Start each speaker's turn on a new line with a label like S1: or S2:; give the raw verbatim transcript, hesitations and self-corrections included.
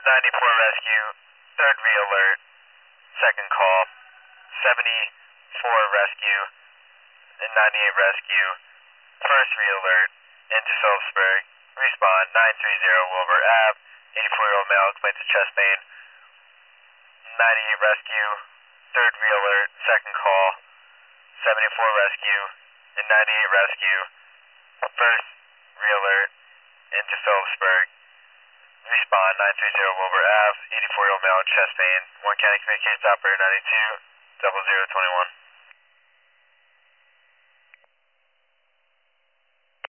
S1: ninety-four rescue, third re-alert, second call, seventy-four rescue, and ninety-eight rescue, first re-alert, into Phillipsburg, respond nine three zero Wilbur Ave, eighty-four-year-old male complains of chest pain, ninety-eight rescue, third re-alert, second call, seventy-four rescue, and ninety-eight rescue, first re-alert, into Phillipsburg, respond nine three zero Wilbur Ave, eighty-four-year-old male chest pain, Warren County Communications Operator ninety-two, double zero twenty-one.